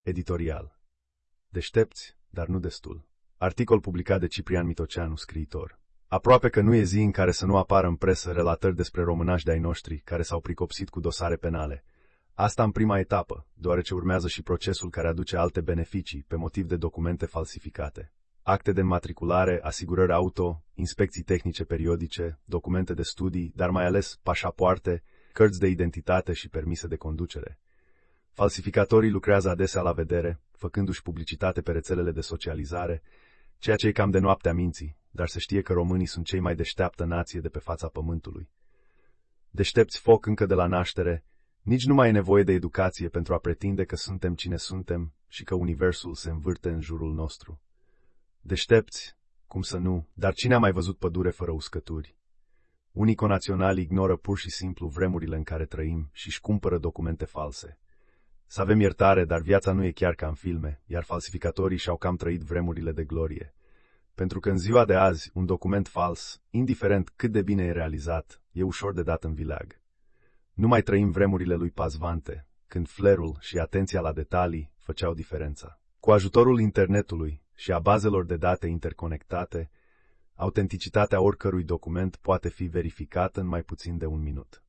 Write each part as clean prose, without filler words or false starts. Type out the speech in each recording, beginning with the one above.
Editorial. Deștepți, dar nu destul. Articol publicat de Ciprian Mitoceanu, scriitor. Aproape că nu e zi în care să nu apară în presă relatări despre românași de-ai noștri care s-au pricopsit cu dosare penale. Asta în prima etapă, deoarece urmează și procesul care aduce alte beneficii pe motiv de documente falsificate. Acte de înmatriculare, asigurări auto, inspecții tehnice periodice, documente de studii, dar mai ales pașapoarte, cărți de identitate și permise de conducere. Falsificatorii lucrează adesea la vedere, făcându-și publicitate pe rețelele de socializare, ceea ce e cam de noaptea minții, dar se știe că românii sunt cei mai deșteaptă nație de pe fața pământului. Deștepți foc încă de la naștere, nici nu mai e nevoie de educație pentru a pretinde că suntem cine suntem și că universul se învârte în jurul nostru. Deștepți, cum să nu, dar cine a mai văzut pădure fără uscături? Unii conaționali ignoră pur și simplu vremurile în care trăim și își cumpără documente false. Să avem iertare, dar viața nu e chiar ca în filme, iar falsificatorii și-au cam trăit vremurile de glorie. Pentru că în ziua de azi, un document fals, indiferent cât de bine e realizat, e ușor de dat în vileag. Nu mai trăim vremurile lui Pazvante, când flerul și atenția la detalii făceau diferența. Cu ajutorul internetului și a bazelor de date interconectate, autenticitatea oricărui document poate fi verificată în mai puțin de un minut.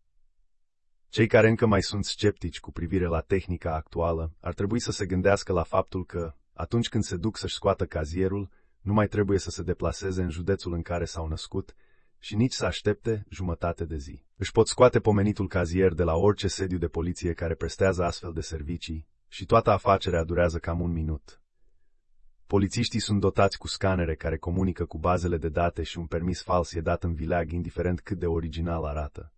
Cei care încă mai sunt sceptici cu privire la tehnica actuală ar trebui să se gândească la faptul că, atunci când se duc să-și scoată cazierul, nu mai trebuie să se deplaseze în județul în care s-au născut și nici să aștepte jumătate de zi. Își pot scoate pomenitul cazier de la orice sediu de poliție care prestează astfel de servicii și toată afacerea durează cam un minut. Polițiștii sunt dotați cu scanere care comunică cu bazele de date și un permis fals e dat în vileag, indiferent cât de original arată.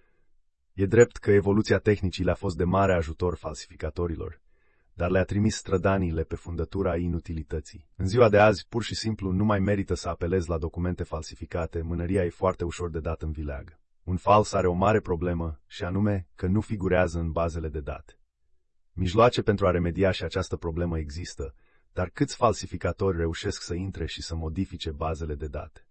E drept că evoluția tehnicii le-a fost de mare ajutor falsificatorilor, dar le-a trimis strădaniile pe fundătura inutilității. În ziua de azi, pur și simplu, nu mai merită să apelezi la documente falsificate, mânăria e foarte ușor de dat în vileag. Un fals are o mare problemă, și anume că nu figurează în bazele de date. Mijloace pentru a remedia și această problemă există, dar câți falsificatori reușesc să intre și să modifice bazele de date?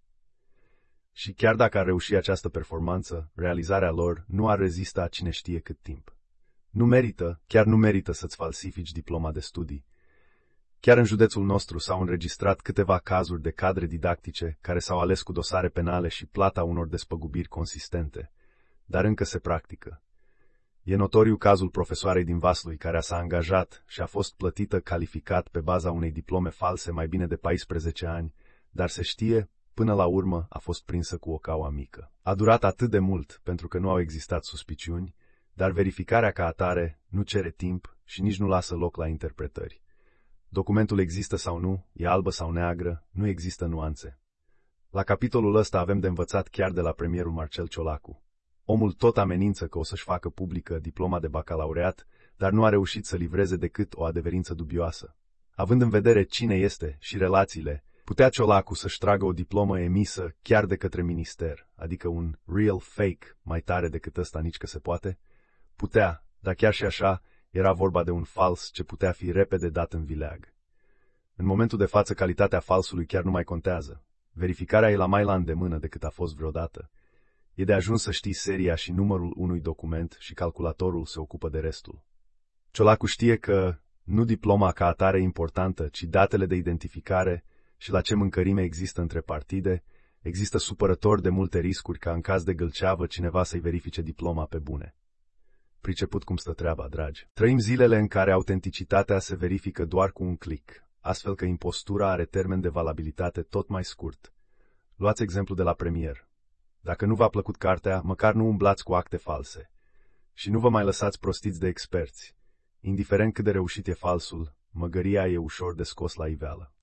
Și chiar dacă ar reuși această performanță, realizarea lor nu ar rezista cine știe cât timp. Nu merită, chiar nu merită să-ți falsifici diploma de studii. Chiar în județul nostru s-au înregistrat câteva cazuri de cadre didactice care s-au ales cu dosare penale și plata unor despăgubiri consistente, dar încă se practică. E notoriu cazul profesoarei din Vaslui care s-a angajat și a fost plătită calificat pe baza unei diplome false mai bine de 14 ani, dar se știe, până la urmă a fost prinsă cu o caua mică. A durat atât de mult pentru că nu au existat suspiciuni, dar verificarea ca atare nu cere timp și nici nu lasă loc la interpretări. Documentul există sau nu, e albă sau neagră, nu există nuanțe. La capitolul ăsta avem de învățat chiar de la premierul Marcel Ciolacu. Omul tot amenință că o să-și facă publică diploma de bacalaureat, dar nu a reușit să livreze decât o adeverință dubioasă. Având în vedere cine este și relațiile, putea Ciolacu să-și tragă o diplomă emisă chiar de către minister, adică un real fake mai tare decât ăsta nici că se poate? Putea, dar chiar și așa, era vorba de un fals ce putea fi repede dat în vileag. În momentul de față, calitatea falsului chiar nu mai contează. Verificarea e mai la îndemână decât a fost vreodată. E de ajuns să știi seria și numărul unui document și calculatorul se ocupă de restul. Ciolacu știe că nu diploma ca atare e importantă, ci datele de identificare și la ce mâncărime există între partide, există supărător de multe riscuri ca în caz de gâlceavă cineva să-i verifice diploma pe bune. Priceput cum stă treaba, dragi. Trăim zilele în care autenticitatea se verifică doar cu un click, astfel că impostura are termen de valabilitate tot mai scurt. Luați exemplu de la premier. Dacă nu v-a plăcut cartea, măcar nu umblați cu acte false. Și nu vă mai lăsați prostiți de experți. Indiferent cât de reușit e falsul, măgăria e ușor de scos la iveală.